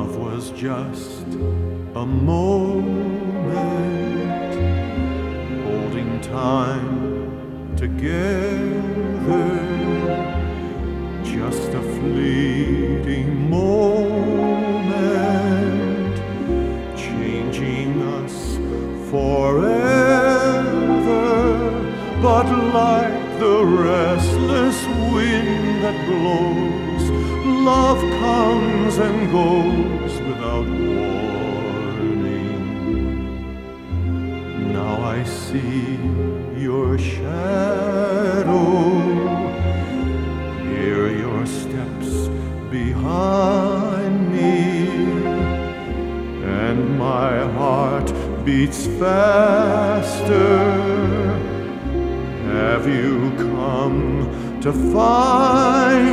Love was just a moment, holding time together, just a fleeting moment, changing us forever. But like the restless wind that blows, love comes and goes without warning. Now I see your shadow, hear your steps behind me, and my heart beats faster. Have you come to find